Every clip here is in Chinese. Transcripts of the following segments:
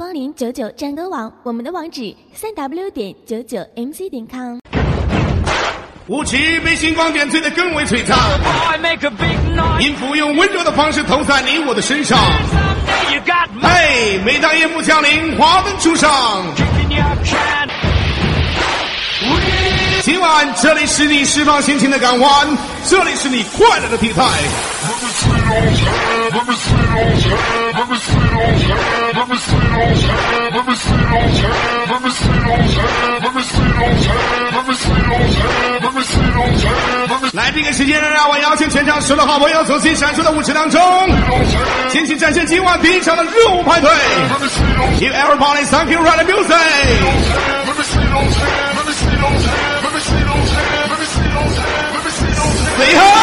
光临99战歌网，我们的网址3w.99mc.com。 武器被星光点缀得更为璀璨，音符用温柔的方式投在你我的身上。嘿，每当夜幕降临，华灯初上，今晚这里是你释放心情的港湾，这里是你快乐的地带。来这个时间，让我邀请全场所有的好朋友走进闪烁的舞池当中，尽情展现今晚第一场的热舞派对。Give everybody thank you right music。最后。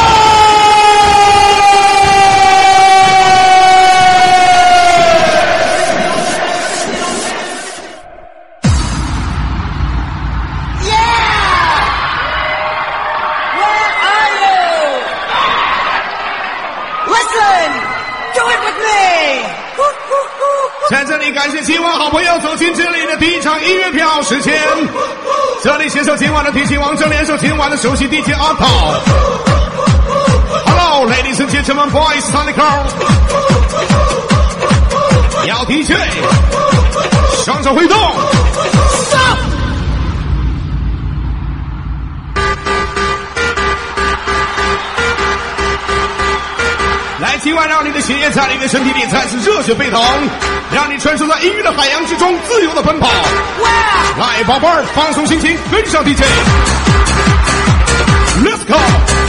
在这里感谢今晚好朋友走进这里的第一场音乐票时间，这里携手今晚的提琴王者，联手今晚的首席 DJ 阿涛。Hello ladies and gentlemen, boys and girls， 要 DJ 双手挥动来，今晚让你的血液在你的身体里再次热血沸腾，让你穿梭在音乐的海洋之中自由的奔跑。来，宝贝儿，放松心情，跟上 DJ。Let's go。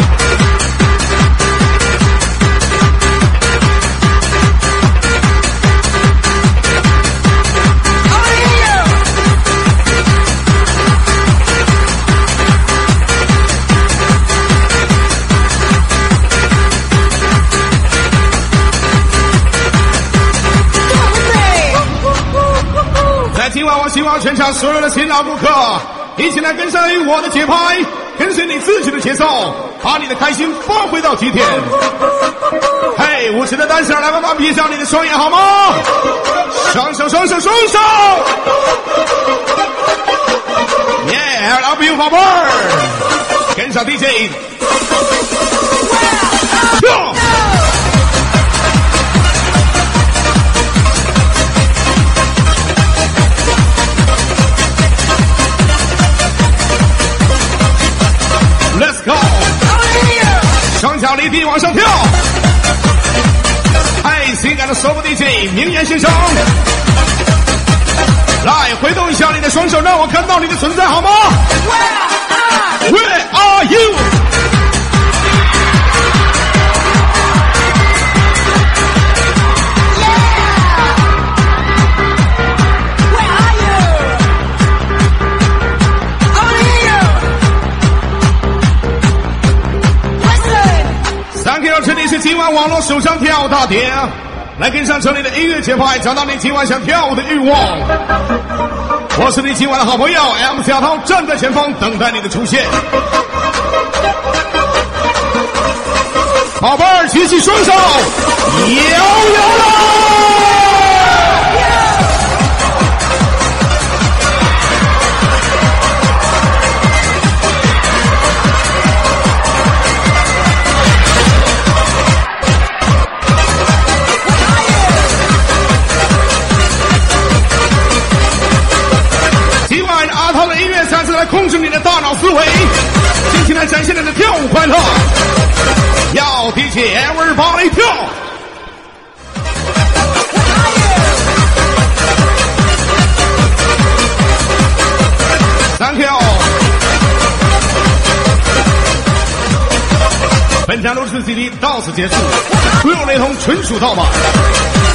今晚我希望全场所有的新老顾客一起来跟上我的节拍，跟随你自己的节奏，把你的开心发挥到极点。嘿，舞池的单身来帮忙闭上你的双眼好吗？双手双手双手 Yeah, I love you 宝贝儿，跟上 DJ Go。Let's go！ 双脚离地往上跳，嗨，性感的 solo DJ 明言先生，来挥动一下你的双手，让我看到你的存在好吗 ？Where are you？ 这里是今晚网络首张跳大碟，来跟上这里的音乐节拍，找到你今晚想跳舞的欲望。我是你今晚的好朋友 MC 小涛，站在前方等待你的出现。宝贝儿，举起双手，摇摇啦！控制你的大脑思维，尽情来展现你的跳舞快乐。要 DJ everybody 跳。Thank you。本场录制 CD 到此结束，所有雷同纯属盗版。